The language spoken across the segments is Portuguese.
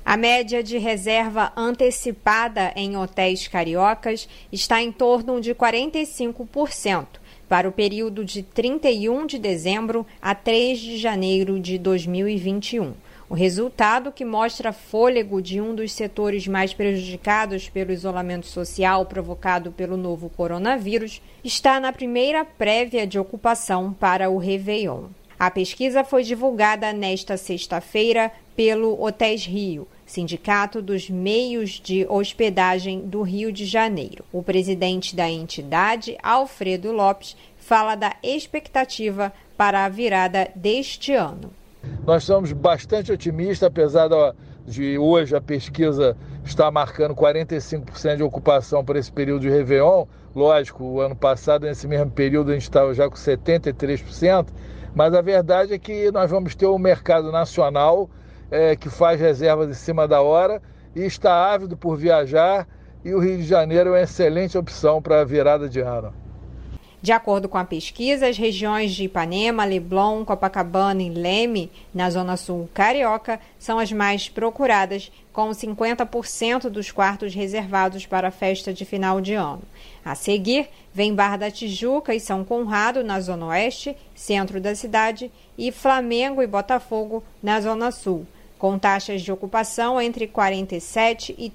A média de reserva antecipada em hotéis cariocas está em torno de 45%, para o período de 31 de dezembro a 3 de janeiro de 2021. O resultado, que mostra fôlego de um dos setores mais prejudicados pelo isolamento social provocado pelo novo coronavírus, está na primeira prévia de ocupação para o Réveillon. A pesquisa foi divulgada nesta sexta-feira pelo Hotéis Rio, Sindicato dos Meios de Hospedagem do Rio de Janeiro. O presidente da entidade, Alfredo Lopes, fala da expectativa para a virada deste ano. Nós somos bastante otimistas, apesar de hoje a pesquisa estar marcando 45% de ocupação para esse período de Réveillon. Lógico, o ano passado, nesse mesmo período, a gente estava já com 73%, mas a verdade é que nós vamos ter um mercado nacional que faz reservas em cima da hora e está ávido por viajar, e o Rio de Janeiro é uma excelente opção para a virada de ano. De acordo com a pesquisa, as regiões de Ipanema, Leblon, Copacabana e Leme, na Zona Sul carioca, são as mais procuradas, com 50% dos quartos reservados para a festa de final de ano. A seguir, vem Barra da Tijuca e São Conrado, na Zona Oeste, centro da cidade, e Flamengo e Botafogo, na Zona Sul, com taxas de ocupação entre 47% e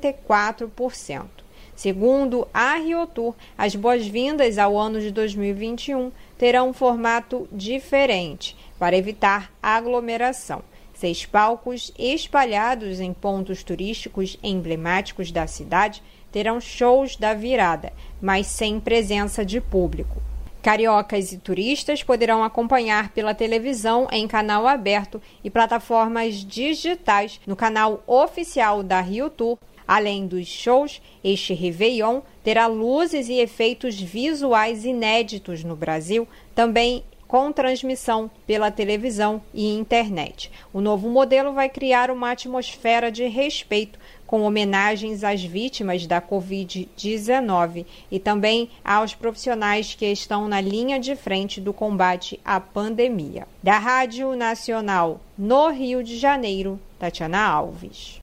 34%. Segundo a RioTour, as boas-vindas ao ano de 2021 terão um formato diferente para evitar aglomeração. 6 palcos espalhados em pontos turísticos emblemáticos da cidade terão shows da virada, mas sem presença de público. Cariocas e turistas poderão acompanhar pela televisão em canal aberto e plataformas digitais no canal oficial da RioTour. Além dos shows, este Réveillon terá luzes e efeitos visuais inéditos no Brasil, também com transmissão pela televisão e internet. O novo modelo vai criar uma atmosfera de respeito, com homenagens às vítimas da Covid-19 e também aos profissionais que estão na linha de frente do combate à pandemia. Da Rádio Nacional no Rio de Janeiro, Tatiana Alves.